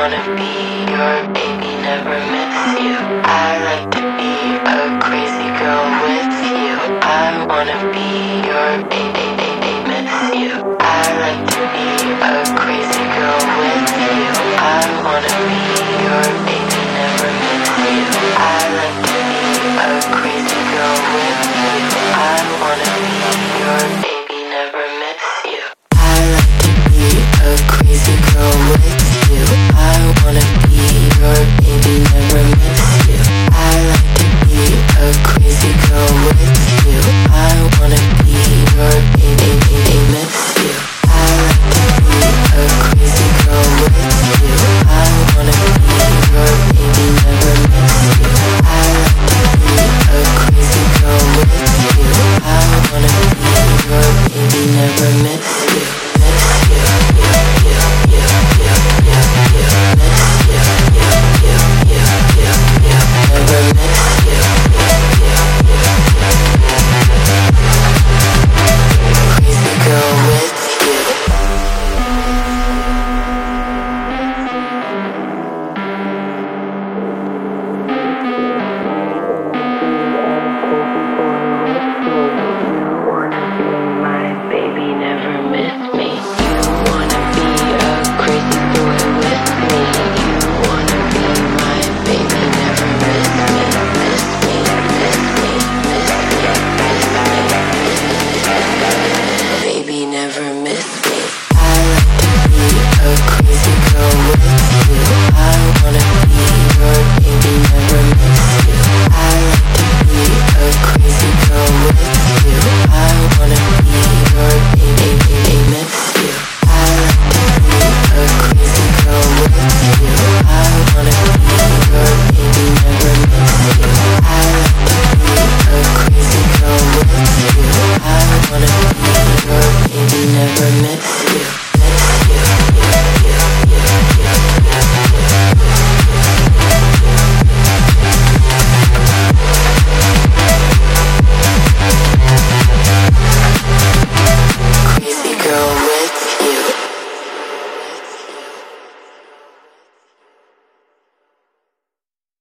wanna be your baby, never miss you. I like to be a crazy girl with you. I wanna be your baby, miss you. I like to be a crazy girl with you. I wanna be your baby, never miss you. I like to be a crazy girl with you. I wanna be your baby, never miss you. I like to be a crazy girl with you. I wanna be your baby, never miss you. I like to be a crazy girl with you. I wanna be your baby, miss you. I like to be a crazy girl with you. I wanna be your baby, never miss you. I like to be a crazy girl with you. I wanna be your baby, never miss you. Baby,